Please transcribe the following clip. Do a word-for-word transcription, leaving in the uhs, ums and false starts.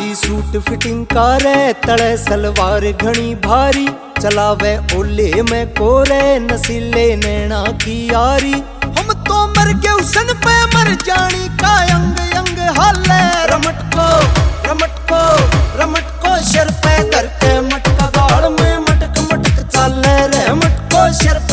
दी suit fitting कारे, तले सलवार घनी भारी, चलावे ओले में कोरे, नसीले नैना की यारी। हम तो मर गए उसन पे मर जानी का अंग अंग हाले। रमट को रमट को रमट को सिर पे धर के मटका, गाड़ में मटक मटक चाले रे। रमट को सिर